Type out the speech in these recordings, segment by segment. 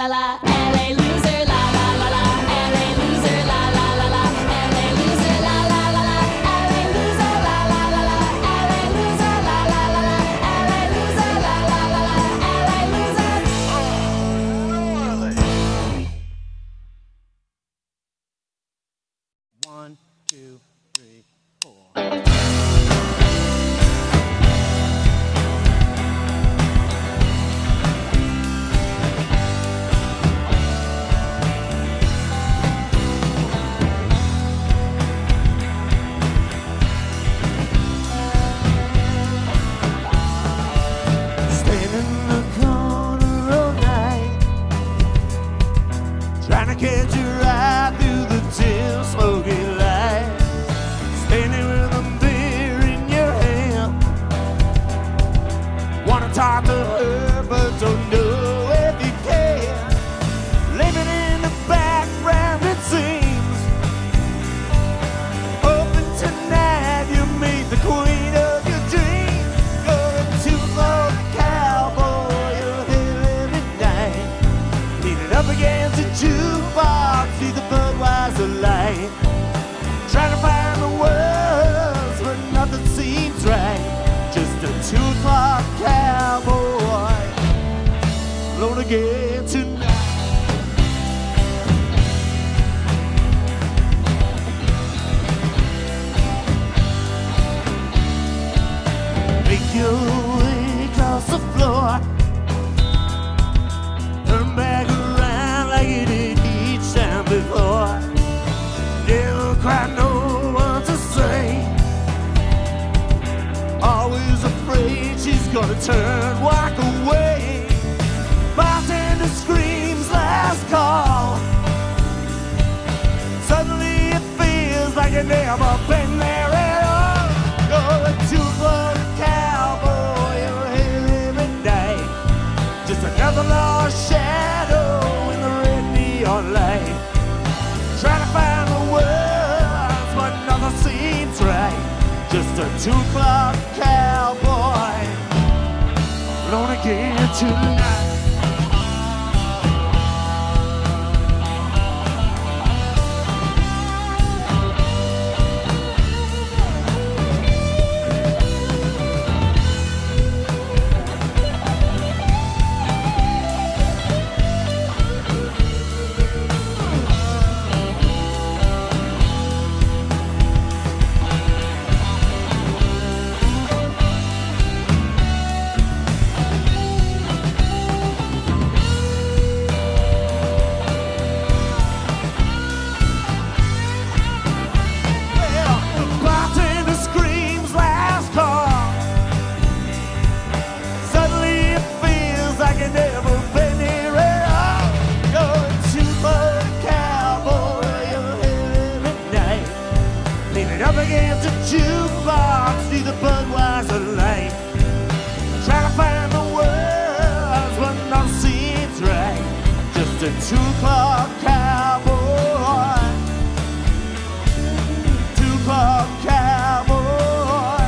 la la, LA loser, la la la la, LA loser, la la la la, LA loser, la la la la, LA loser, la la la la, LA loser, la la la la, LA loser, la la la la, LA loser. One, two, three, four. Catch you right through the dim smoky light, standing with a beer in your hand. Wanna talk to her, but don't know if you can. Living in the background, it seems. Hoping tonight you meet the queen of your dreams. Going to the cowboy, you're here every night, leaning up against the jukebox, see the Budweiser light, trying to find the words, but nothing seems right. Just a 2 o'clock cowboy, alone again tonight. Make your way across the floor, turn back around like you did each time before. Never quite know what to say, always afraid she's gonna turn, walk away. Bartender screams last call, suddenly it feels like you've never been there at all. You're a 2 o'clock cowboy, you're here every night, just another lost shadow in the red neon light, trying to find the words, but nothing seems right. Just a 2 o'clock cowboy, alone again tonight. Up against the jukebox, see the Budweiser light, trying to find the words, but nothing seems right. Just a 2 o'clock cowboy, 2 o'clock cowboy,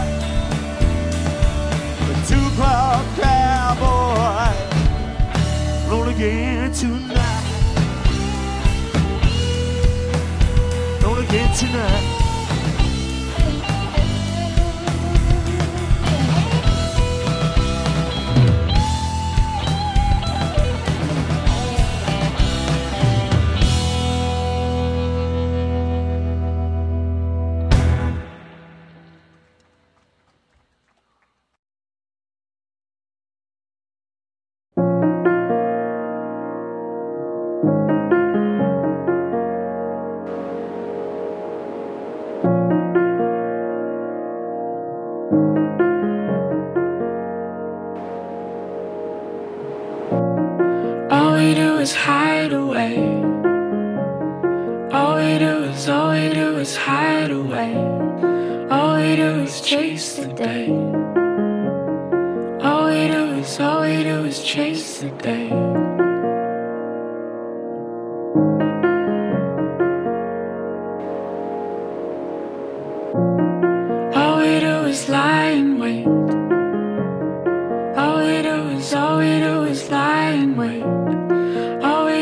a 2 o'clock cowboy, roll again tonight, roll again tonight. All we do is hide away. All we do is hide away. All we do is chase the day. All we do is chase the day. All we do is lie in wait. All we do is lie in wait. All we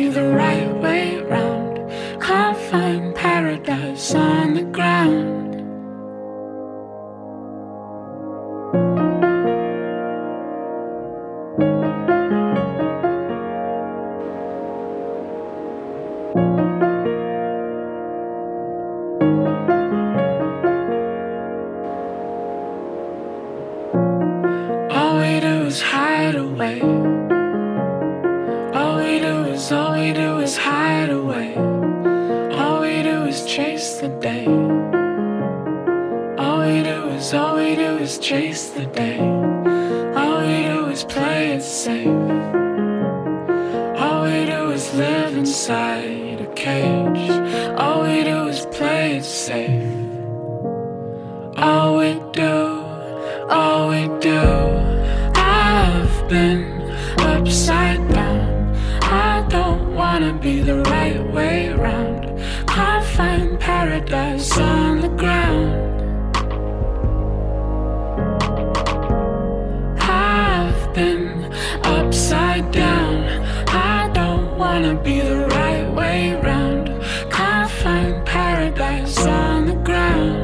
be the right way round. Can't find paradise on the ground. All we do is hide away. All we do is hide away. All we do is chase the day. All we do is chase the day. All we do is play it safe. All we do is live inside a cage. All we do is play it safe. All we do, I've been upside down. I don't wanna be the right way round. Can't find paradise on the ground. I've been upside down. I don't wanna be the right way round. Can't find paradise on the ground.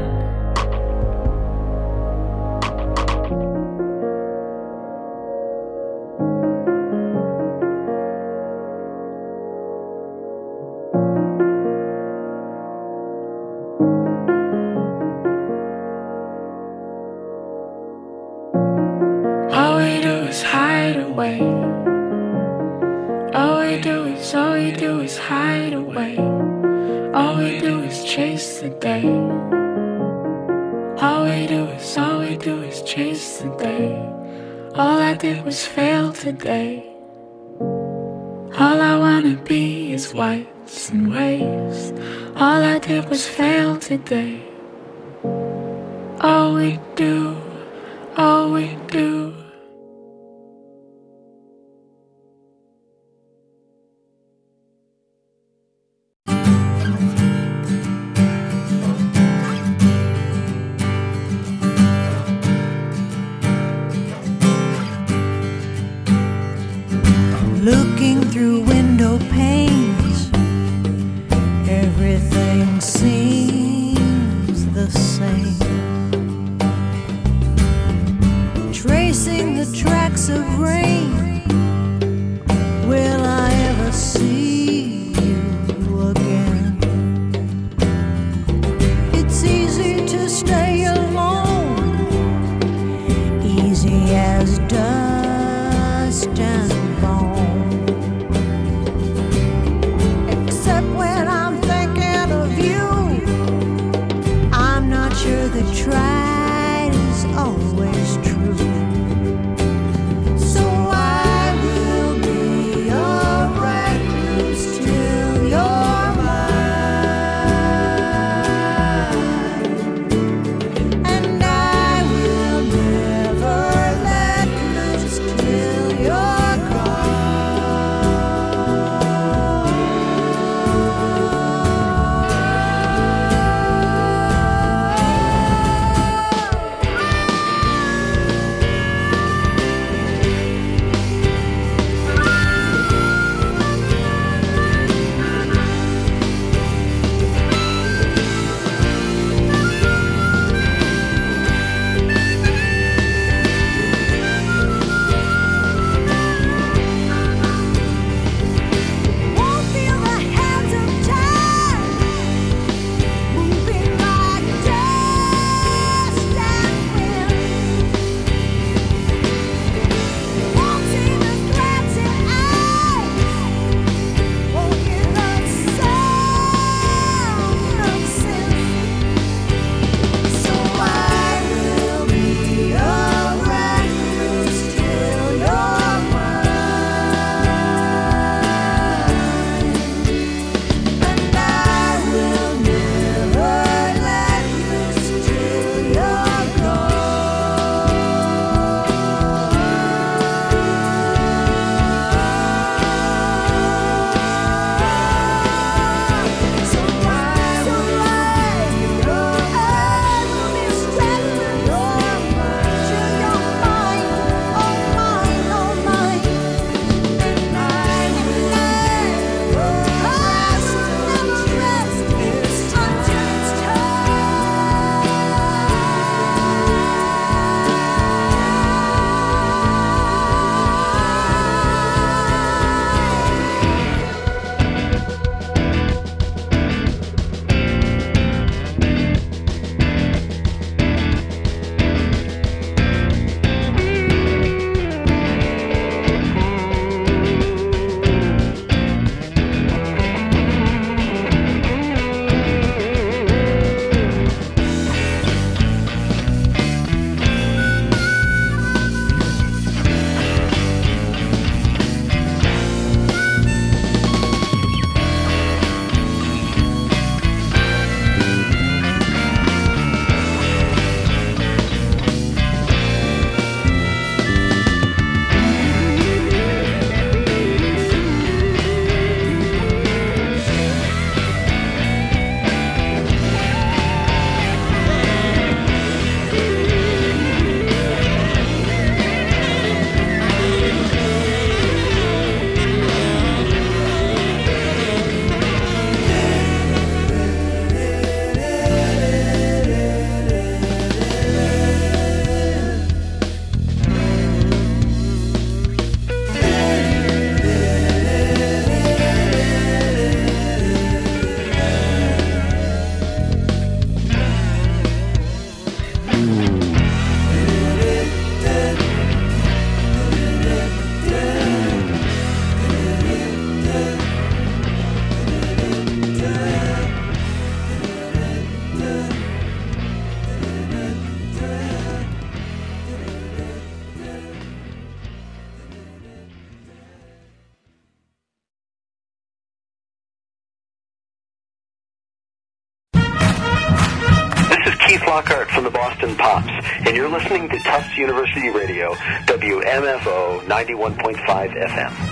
All we do is hide away. All we do is hide away. All we do is chase the day. All we do is chase the day. All I did was fail today. All I wanna be is whites and waves. All I did was fail today. All we do. Looking through window panes, everything seems the same. Tracing Lockhart from the Boston Pops, and you're listening to Tufts University Radio, WMFO 91.5 FM.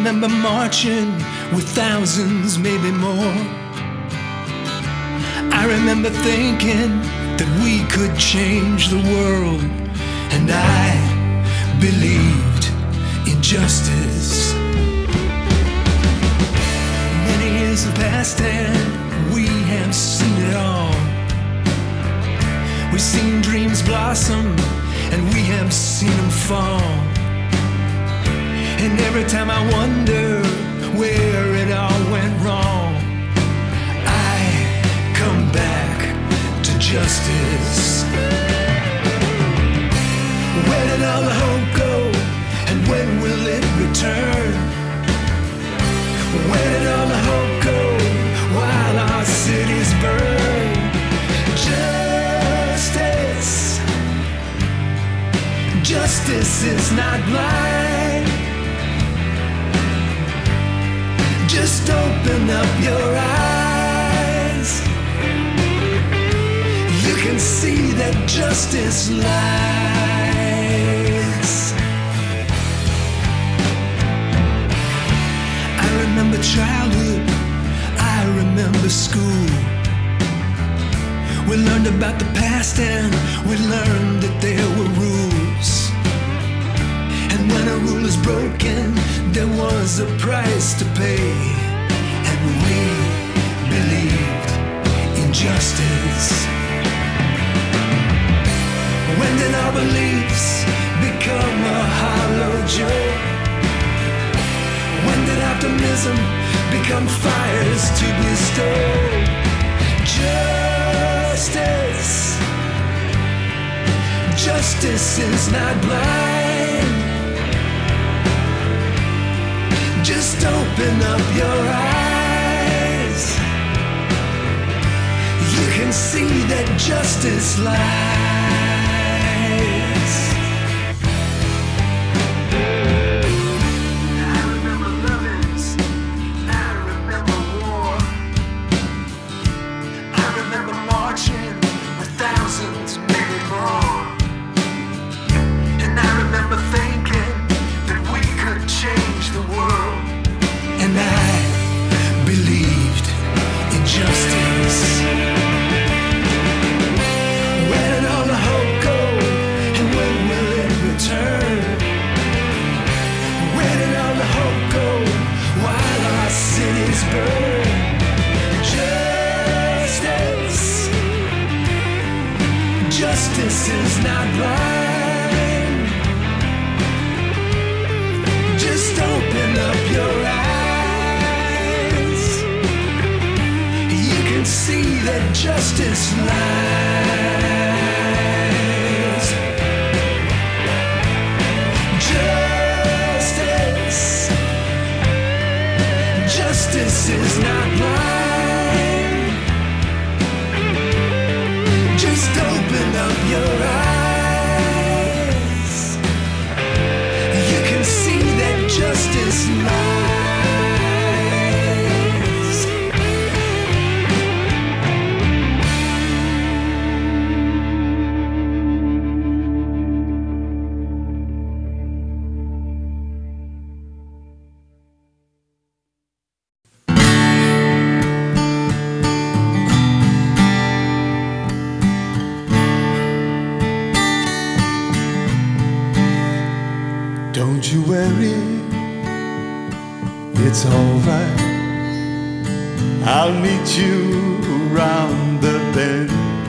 remember marching with thousands, maybe more. I remember thinking that we could change the world, and I believed in justice. Many years have passed and we have seen it all. We've seen dreams blossom and we have seen them fall. And every time I wonder where it all went wrong, I come back to justice. Where did all the hope go, and when will it return? Where did all the hope go while our cities burn? Justice, justice is not blind. Just open up your eyes. You can see that justice lies. I remember childhood, I remember school. We learned about the past and we learned that there were rules. And when a rule is broken, there was a price to pay. And we believed in justice. When did our beliefs become a hollow joke? When did optimism become fires to bestow? Justice, justice is not blind. Just open up your eyes. You can see that justice lies. I remember lovings, I remember war. I remember marching with thousands, maybe more. And I remember thinking that we could change the world. And I believed in justice. Where did all the hope go, and when will it return? Where did all the hope go while our cities burn? Justice, justice is not blind. Just open up your eyes. You can see that justice lies. Justice, justice is not blind. Just open up your eyes. You can see that justice lies. Don't you worry, it's alright. I'll meet you around the bend.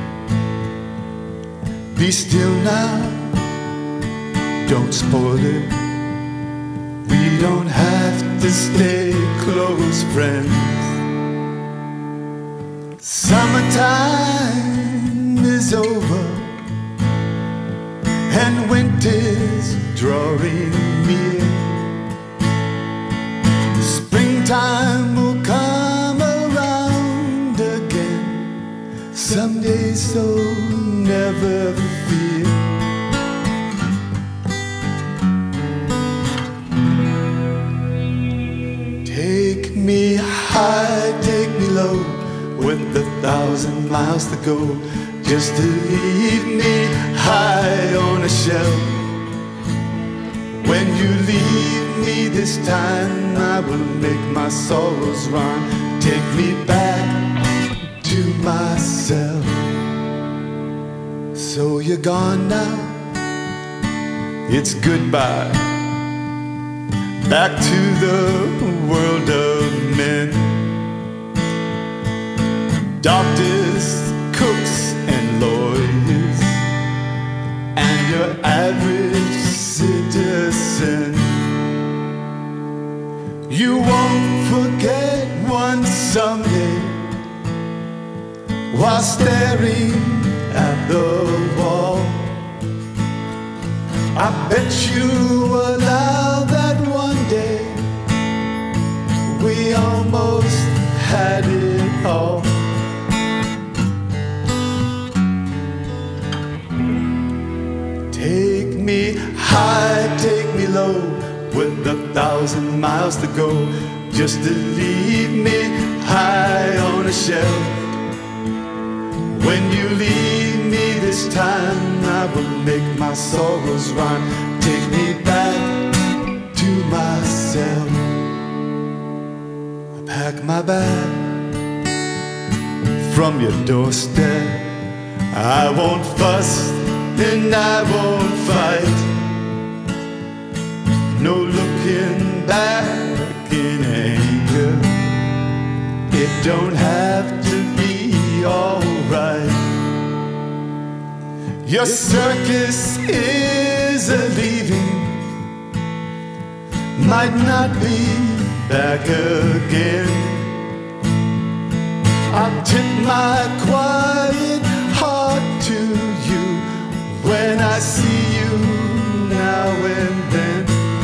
Be still now, don't spoil it. We don't have to stay close friends. Summertime is over and winter's drawing near. Springtime will come around again someday, so never fear. Take me high, take me low, with 1,000 miles to go, just to leave me high on a shelf. When you leave me this time, I will make my sorrows run. Take me back to myself. So you're gone now, it's goodbye. Back to the world of men. Doctors, cooks, and lawyers, and your average citizen. You won't forget one someday, while staring at the wall. I bet you allow that one day we almost had it all. Take me high, take me low, with 1,000 miles to go, just to leave me high on a shelf. When you leave me this time, I will make my sorrows run. Take me back to myself. I pack my bag from your doorstep. I won't fuss and I won't fight. No looking back in anger. It don't have to be alright. Your circus is a leaving, might not be back again. I'll tip my quiet heart to you when I see you now and then.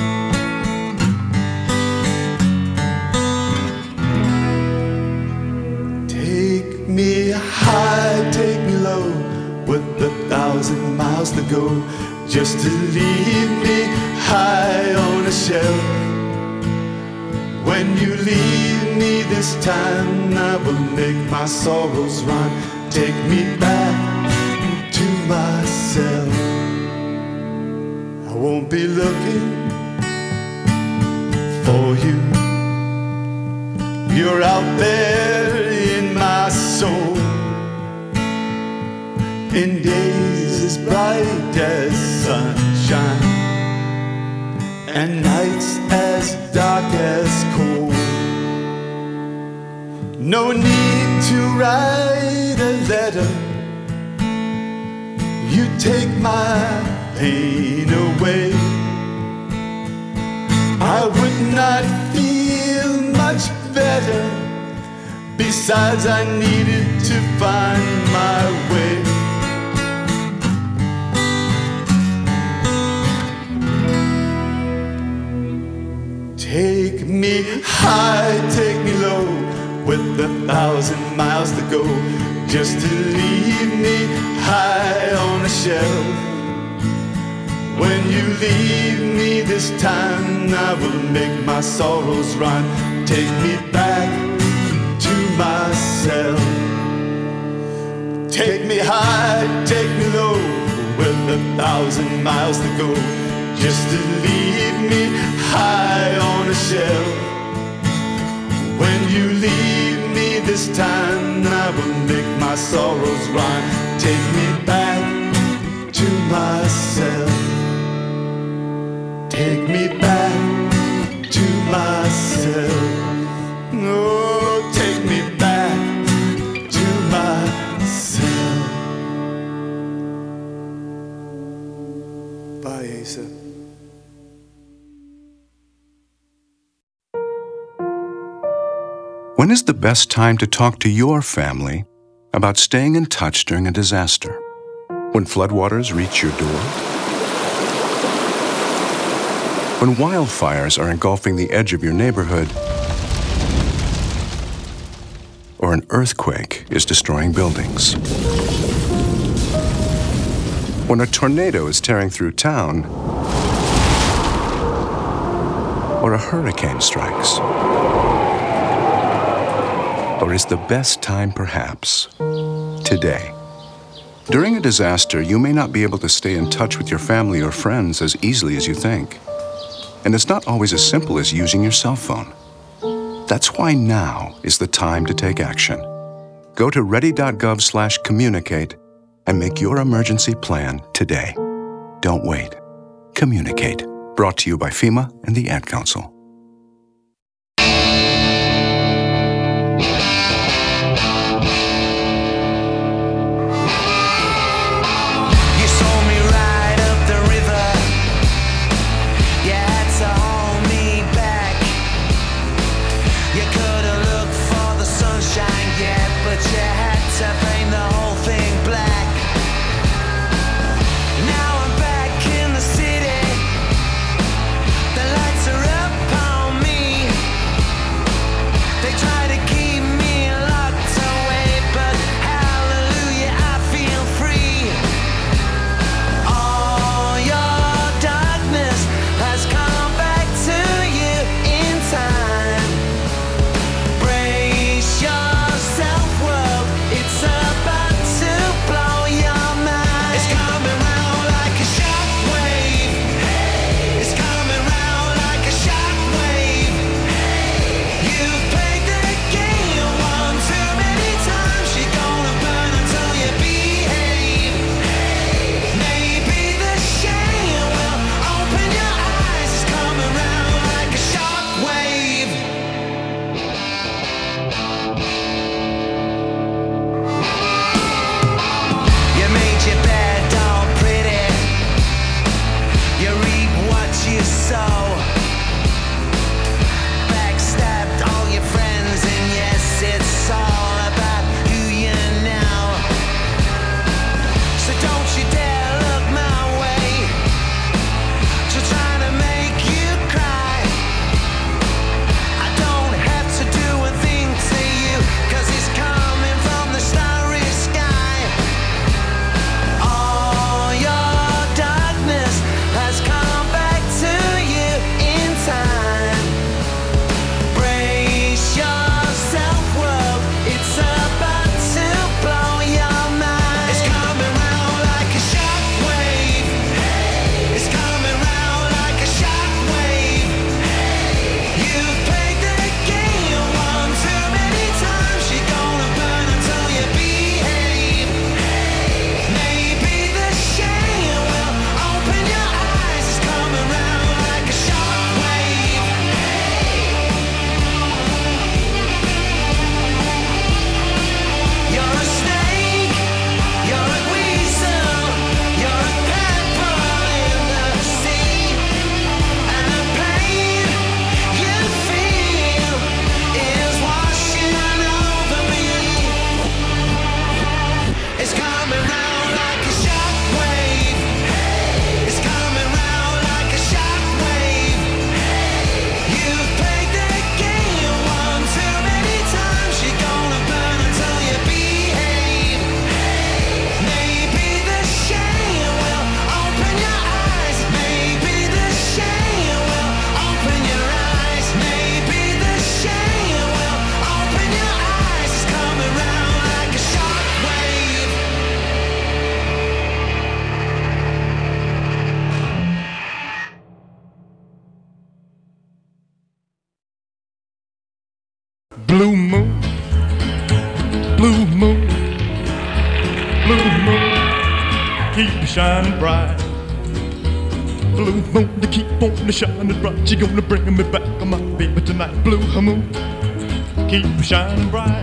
Take me high, take me low, with 1,000 miles to go, just to leave me high on a shelf. When you leave me this time, I will make my sorrows run. Take me back to myself. I won't be looking for you. You're out there in my soul, in days as bright as sunshine, and nights as dark as cold. No need to write a letter, you take my pain away. I would not feel much better, besides I needed to find my way. Take me high, take me low, with 1,000 miles to go, just to leave me high on a shelf. When you leave me this time, I will make my sorrows run. Take me back to myself. Take me high, take me low, with 1,000 miles to go, just to leave me high on a shelf. When you leave me this time, I will make my sorrows run. Take me back to myself. Take me back to myself. Oh, take me back to myself. Bye, Asa. When is the best time to talk to your family about staying in touch during a disaster? When floodwaters reach your door? When wildfires are engulfing the edge of your neighborhood? Or an earthquake is destroying buildings? When a tornado is tearing through town? Or a hurricane strikes? Or is the best time perhaps today? During a disaster, you may not be able to stay in touch with your family or friends as easily as you think. And it's not always as simple as using your cell phone. That's why now is the time to take action. Go to ready.gov/communicate and make your emergency plan today. Don't wait. Communicate. Brought to you by FEMA and the Ad Council. Blue moon, blue moon, blue moon, keep shining bright. Blue moon, to keep on shining bright. She gonna bring me back, my baby, tonight. Blue moon, keep shining bright.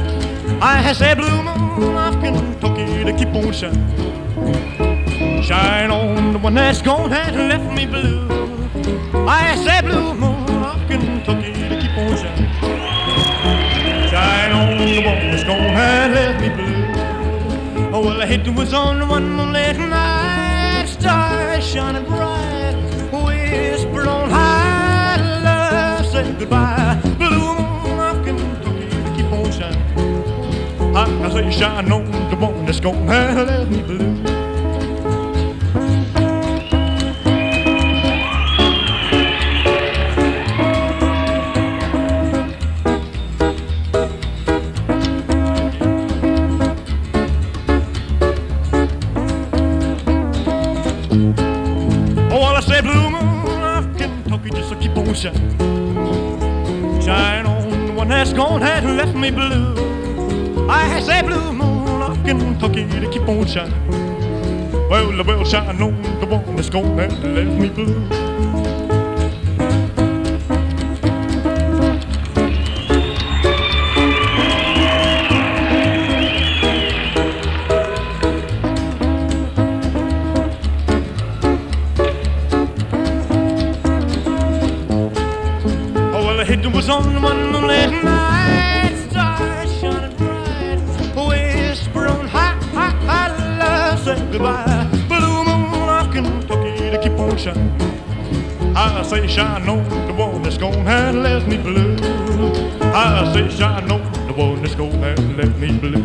I said blue moon of Kentucky to keep on shining. Shine on the one that's gone and left me blue. I said blue moon of Kentucky to keep on shining. Shine on the one that's gone and left me blue. Oh, well, I hate it was on one moonlit night. Stars shining bright, whispered on high, love said goodbye. Blue moon of Kentucky to keep on shining. I say shine on the one that's gone and left me blue. on, shine on the one that's gone and left me blue. I say blue moon of Kentucky to keep on shining. Well, I will shine on the one that's gone and left me blue. It was on one moonlit night, stars shining bright, whisper on high, high, high, love, say goodbye. Blue moon of Kentucky to keep on shining. I say shine on the one that's gone and left me blue. I say shine on the one that's gone and left me blue.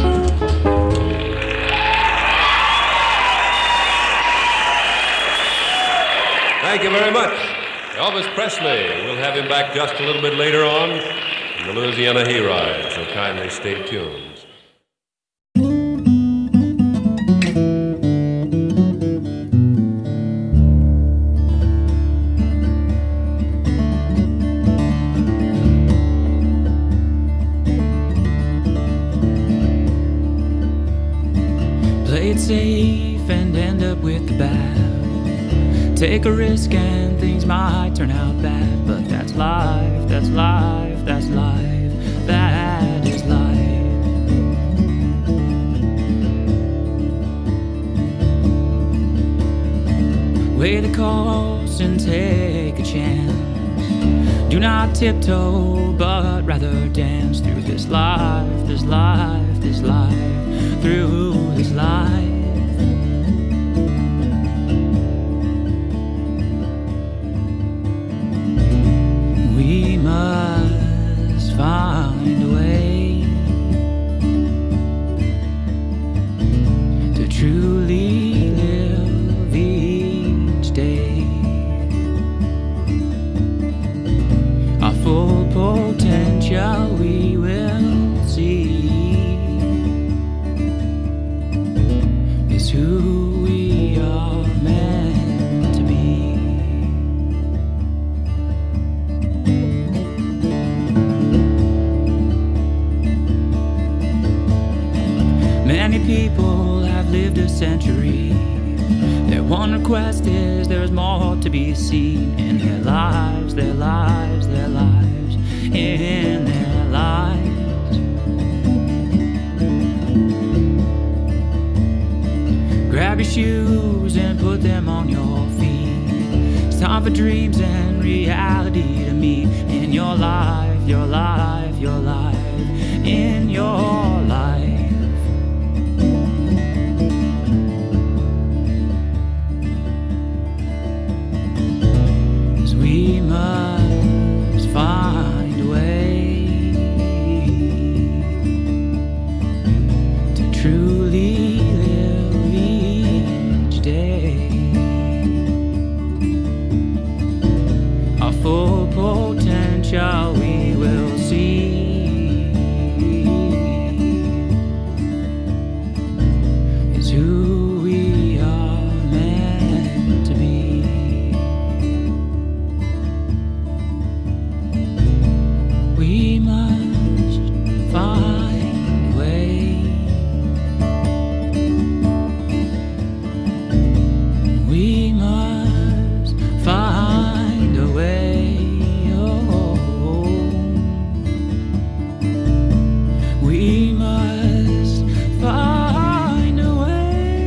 Thank you very much. Elvis Presley. We'll have him back just a little bit later on in the Louisiana Hayride, so kindly stay tuned. Play it safe and end up with the bad. Take a risk and things might turn out bad, but that's life, that's life, that's life, that is life. Weigh the cost and take a chance. Do not tiptoe, but rather dance through this life, this life, this life, through this life. We must find a way to truly live each day. Our full potential we will see is who we are meant to be. Many people have lived a century. Their one request is there's more to be seen in their lives, their lives, their lives, in their lives. Grab your shoes and put them on your feet. It's time for dreams and reality to meet in your life, your life, your life, in your life. We must find a way to truly live each day. Our full potential we will see is who we are meant to be. We must find a way. We must find a way. Oh, we must find a way.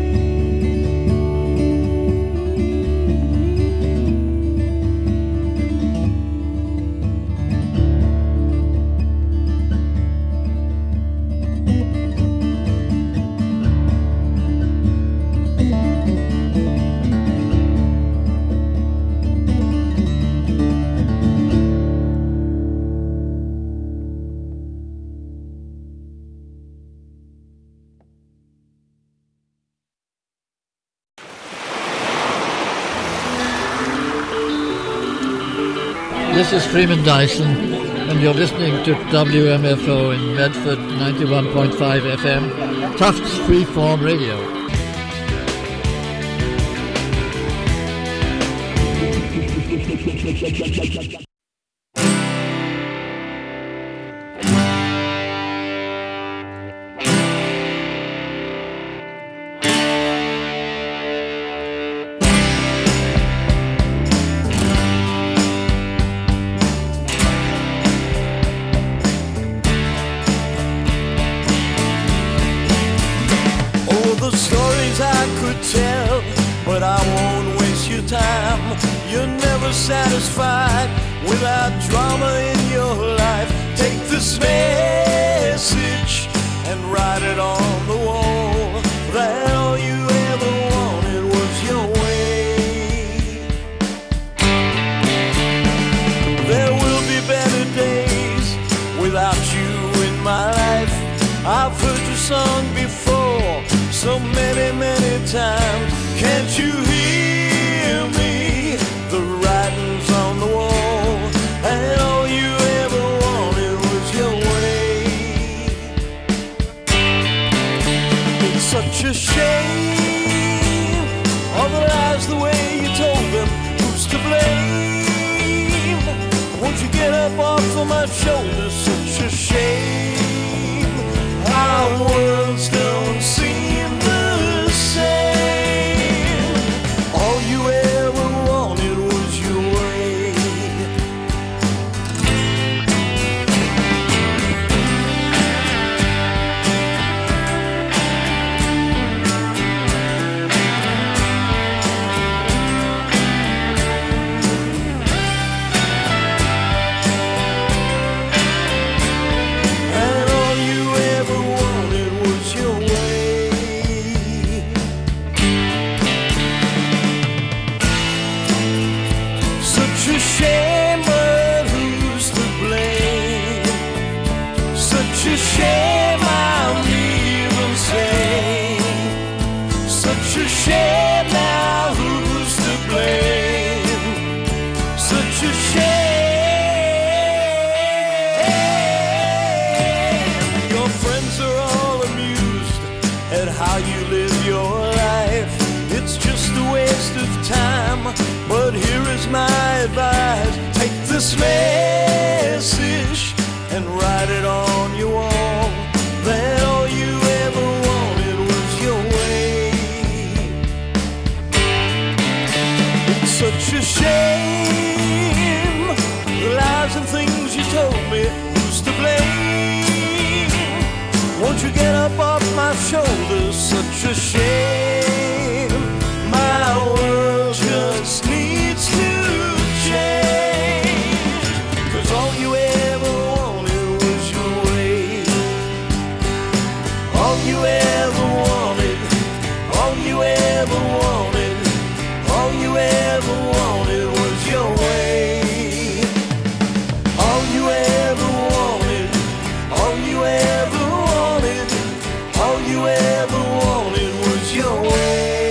This is Freeman Dyson, and you're listening to WMFO in Medford 91.5 FM, Tufts Freeform Radio. Oh, the stories I could tell, but I won't waste your time. You're never satisfied without drama in your life. Take this message and write it on the wall, that all you ever wanted was your way. There will be better days without you in my life. I've heard your song before so many, many times. Can't you hear me? The writing's on the wall, and all you ever wanted was your way. It's such a shame, all the lies, the way you told them. Who's to blame? Won't you get up off of my shoulders? Such a shame, our worlds don't seem the same. All you ever wanted was your way. And all you ever wanted was your way. Such a shame, but who's to blame? Such a shame, I'm even saying. Such a shame, now who's to blame? Such a shame. Your friends are all amused at how you live your life. It's just a waste of time, but here is my advice. Take this message and write it on your wall, that all you ever wanted was your way. It's such a shame, the lies and things you told me. Who's to blame? Won't you get up off my shoulders? Such a shame, my world just needs to change. 'Cause all you ever wanted was your way. All you ever wanted, all you ever wanted, all you ever wanted was your way. All you ever wanted, all you ever wanted, all you ever wanted was your way.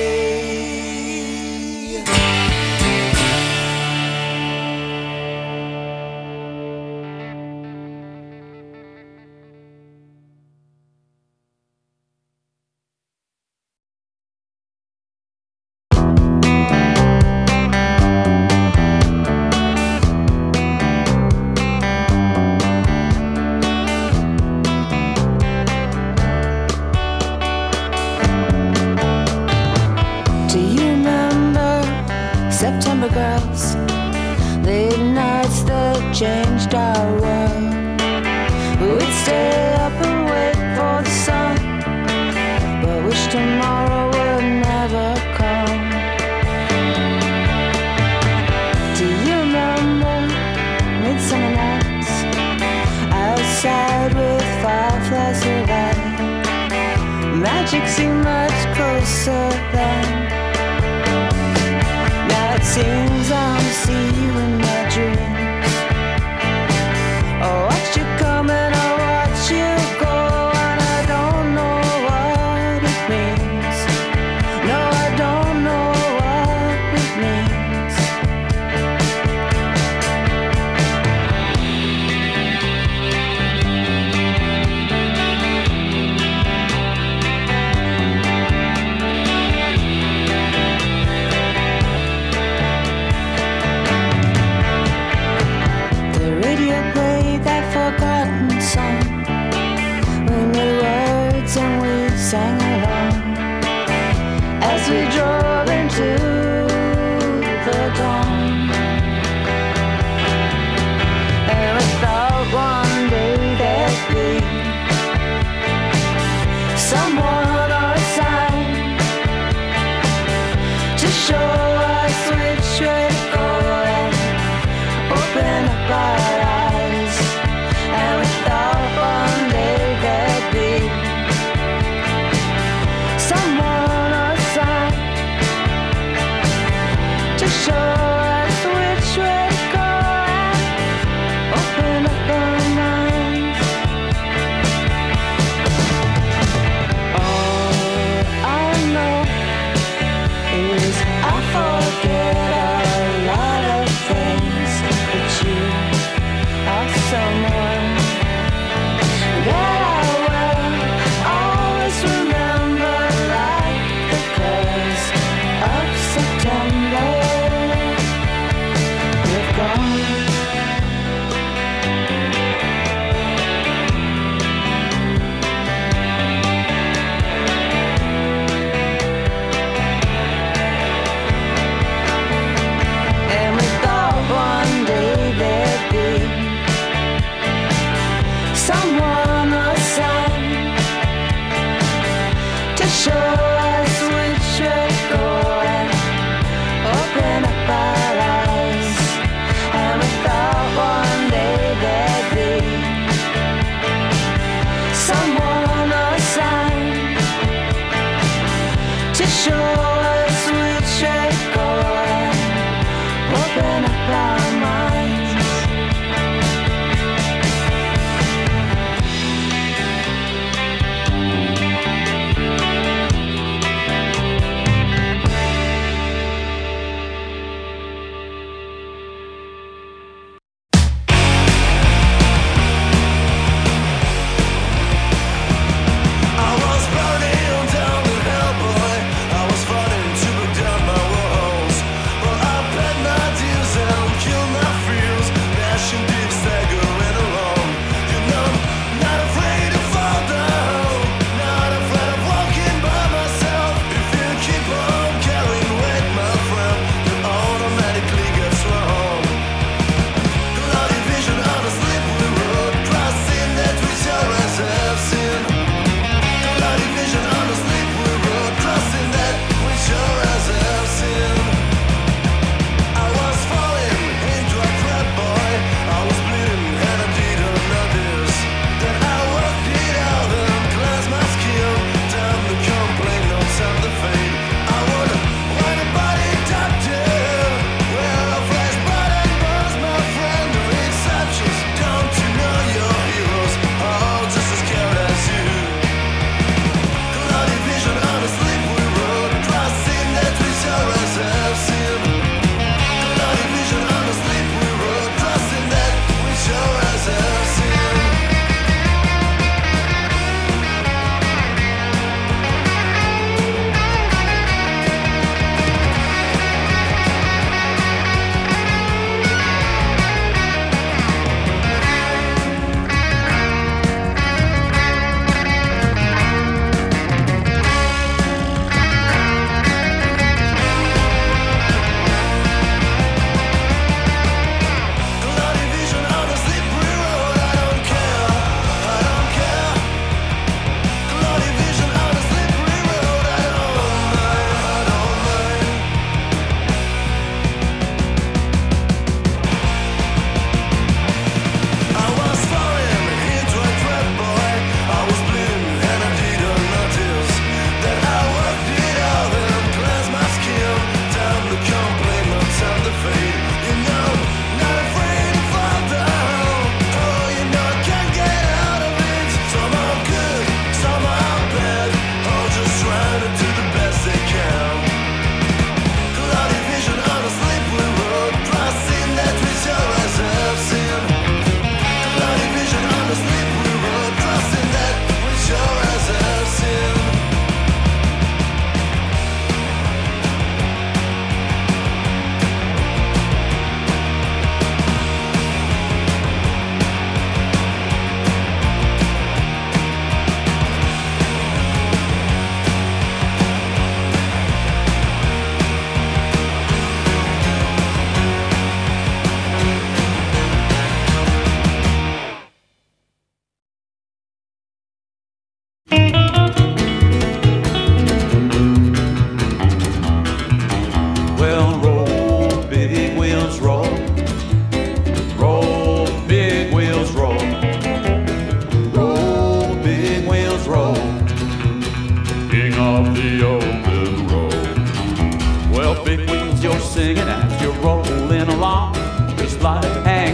Do you remember September girls? Late nights that changed our world. We'd stay up and wait for the sun, but wish tomorrow would never come. Do you remember midsummer nights outside with fireflies of light? Magic seemed much closer then. Now it seems I'm see you in my dreams. I watch you come and I watch you go, and I don't know what it means. No, I don't know what it means. sang along as we drove into the dawn. And we thought one day there'd be someone or a sign to show us which way to go and open up our eyes. And we thought one day there'd be someone or a sign to show us which way to go and open up our minds. All I know is I forget a lot of things, but you are someone that I will always remember, like the colors of September. You've gone. And we thought one day there'd be someone or sign to show us which way to go and open up our eyes. And we thought one day there'd be someone or sign to show us which way to go and open up our minds. I was burning down to hell, boy. I was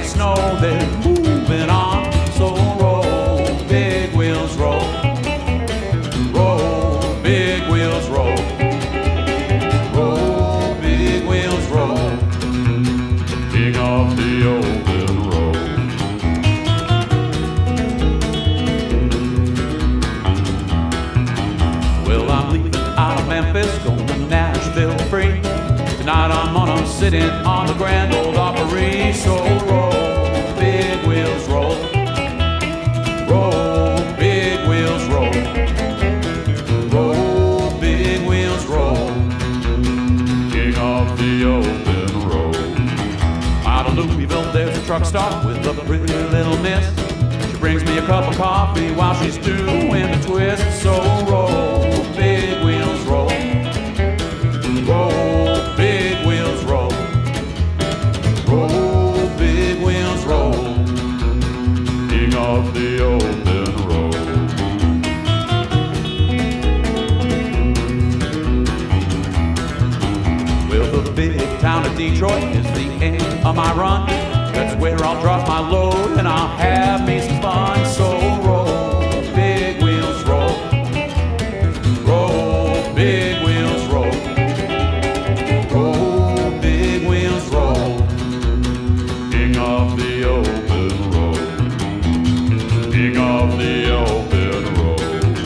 snow, they're moving on. So roll, big wheels roll. Roll, big wheels roll. Roll, big wheels roll. King of the open road. Well, I'm leaving out of Memphis, going to Nashville free. Tonight I'm gonna sit in on the Grand Ole Opry. So roll, big wheels roll. Roll, big wheels roll. Roll, big wheels roll. King of the open road. Out of Louisville there's a truck stop with a pretty little miss. She brings me a cup of coffee while she's doing the twist. So roll, big wheels roll. Roll, big wheels roll. Roll, big wheels roll. King of the open road. Well, the big town of Detroit is the end of my run. That's where I'll drop my load and I'll have me some fun. So roll, big wheels roll. Roll, big wheels roll. Roll, big wheels roll. King of the open road. King of the open road.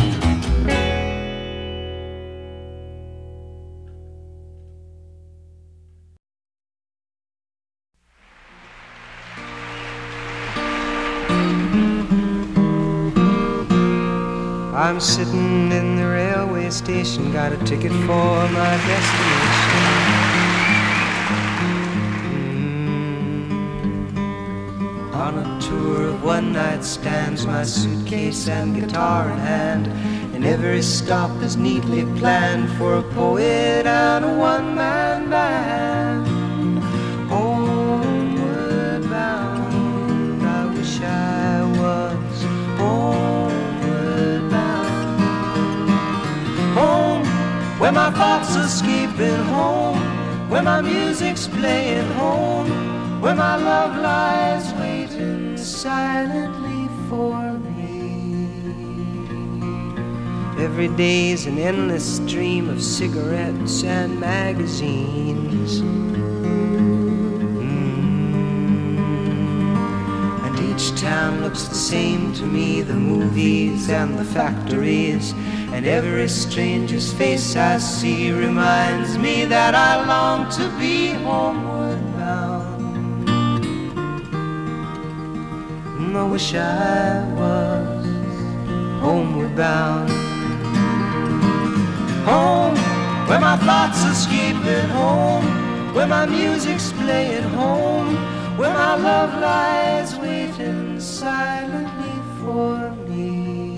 I'm sitting in the railway station, got a ticket for my destination. On a tour of one-night stands, my suitcase and guitar in hand, and every stop is neatly planned for a poet and a one-man band. Homeward bound, I wish I was homeward bound. Home, where my thoughts are escaping, home, where my music's playing, home, where my love lies waiting silently for me. Every day's an endless stream of cigarettes and magazines. And each town looks the same to me, the movies and the factories. And every stranger's face I see reminds me that I long to be homeward bound. I wish I was homeward bound. Home, where my thoughts are escaping, home, where my music's playing, home, where my love lies waiting silently for me.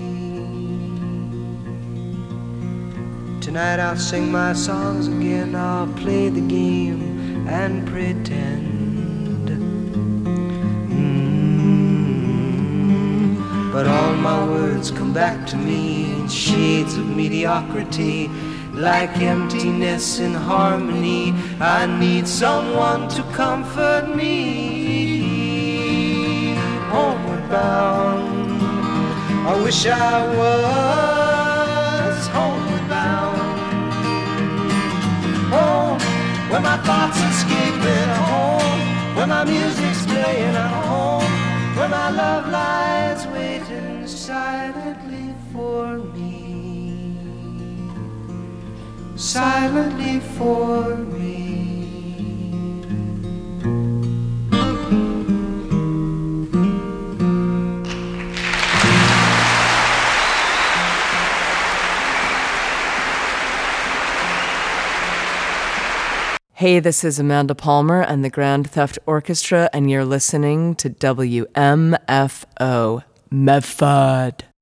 Tonight I'll sing my songs again, I'll play the game and pretend. But all my words come back to me in shades of mediocrity, like emptiness in harmony. I need someone to comfort me. Homeward bound, I wish I was homeward bound. Home, where my thoughts escaping, home, where my music's playing, home, where my love lies waiting silently for me. Silently for me. Hey, this is Amanda Palmer and the Grand Theft Orchestra, and you're listening to WMFO Medford.